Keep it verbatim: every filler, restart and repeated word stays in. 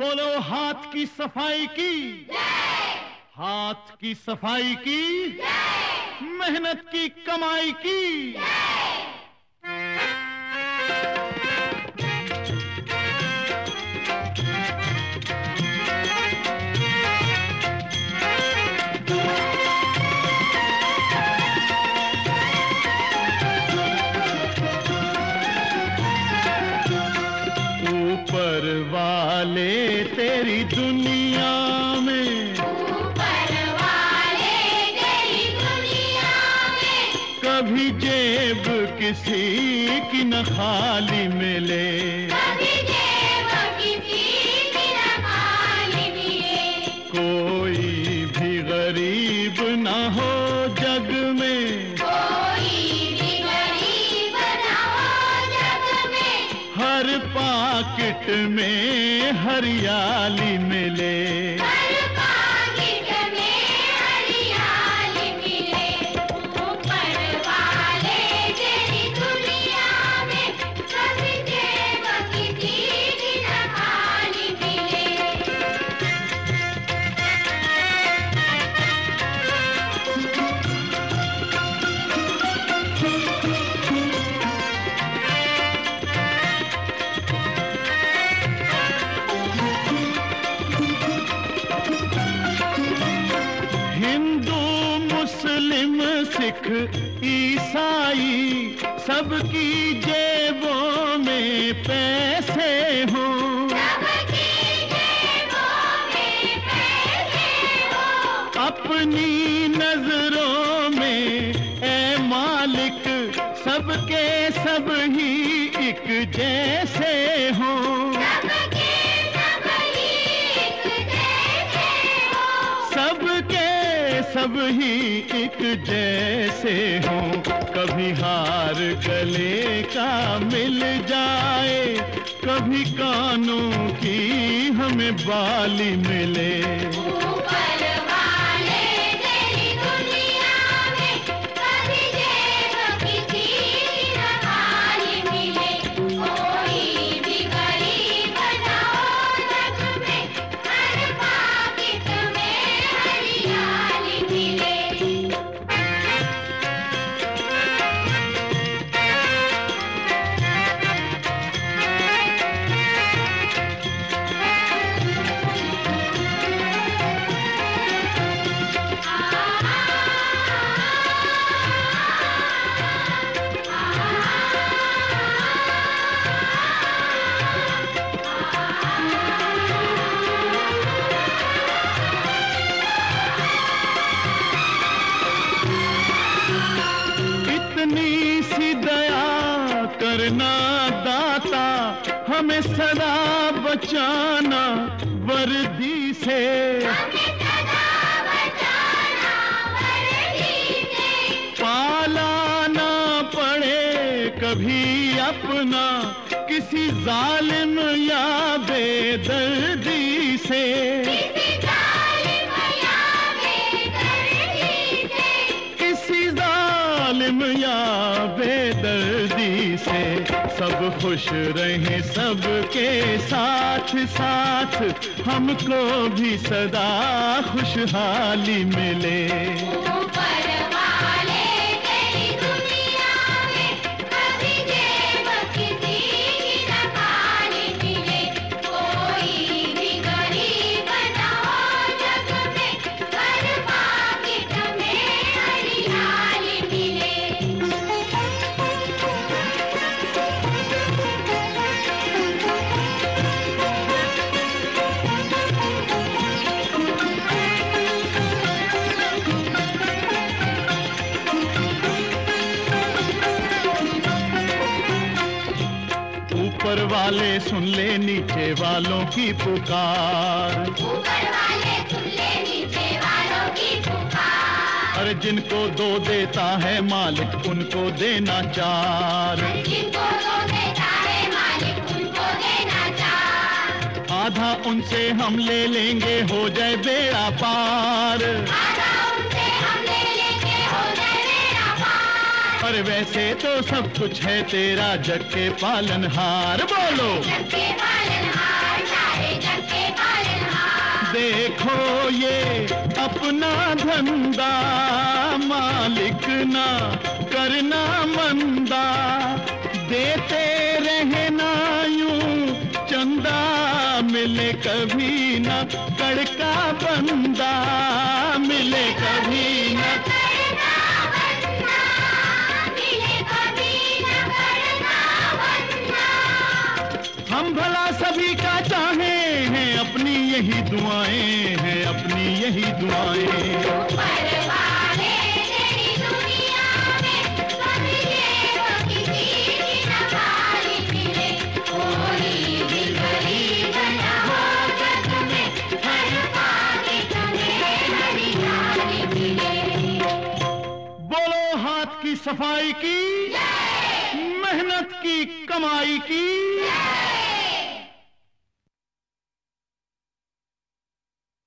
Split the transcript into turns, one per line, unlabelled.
बोलो हाथ की सफाई की, हाथ की सफाई की, मेहनत की कमाई की। ऊपर वाले तेरी दुनिया में,
ऊपर वाले तेरी दुनिया में,
कभी जेब किसी की न खाली मिले,
कभी जेब किसी की न खाली मिले।
कोई भी गरीब न हो जग में,
कोई भी गरीब न हो जग में,
हर पाकिट में हरियाली मिले।
हर पाकिट में हरियाली मिले। ऊपर वाले तेरी दुनिया में, कभी जेब किसी की न खाली मिले।
हिंदू मुस्लिम सिख ईसाई सबकी जेबों में पैसे हों,
सबकी जेबों में पैसे हो,
अपनी नजरों में ए मालिक सबके सब ही एक जैसे हों,
सबके सब एक जैसे हो,
सबके सब ही एक जैसे हों। कभी हार गले का मिल जाए, कभी कानों की हमें बाली मिले।
ऊपर वाले तेरी दुनिया में, कभी जेब किसी की न खाली मिले। कोई भी गरीब न हो जग में, हर पाकिट में हरियाली मिले।
इतनी सी दया करना दाता, हमें सदा बचाना वर्दी से।
हमें सदा बचाना वर्दी से,
पाला ना पड़े कभी अपना किसी जालिम या बेदर्दी से।
किसी जालिम या बेदर्दी से,
किसी जालिम या बेदर्दी से। सब खुश रहें सबके साथ साथ, हमको भी सदा खुशहाली मिले।
ऊपर वाले तेरी दुनिया में, कभी जेब किसी की न खाली मिले। कोई भी गरीब न हो जग में, हर पाकिट में हरियाली मिले।
ऊपर वाले सुन ले नीचे वालों की पुकार,
ऊपर वाले सुन ले नीचे वालों की पुकार।
अरे जिनको दो देता है मालिक उनको देना चार।
जिनको दो देता है मालिक उनको देना चार।
आधा उनसे हम ले लेंगे हो जाए बेड़ा पार।
आधा उनसे हम ले लेंगे हो जाए बेड़ा पार।
पर वैसे तो सब कुछ है तेरा जग के पालनहार। बोलो
जग के पालनहार, सारे जग के
देखो ये अपना धंधा, मालिक ना करना मंदा, देते रहना यूं चंदा, मिले कभी न कड़का बंदा, मिले कभी न
करना बंदा, मिले कभी न करना बंदा।
हम भला सभी का चाहे हैं, अपनी यही दुआएं हैं, अपनी यही दुआएं।
ऊपर वाले तेरी दुनिया में समझे तो किसी की न खाली मिले, कोई भी गरीब न हो जग में, हर पाके तुम्हें हरियाली मिले।
बोलो हाथ की सफाई की, मेहनत की कमाई की,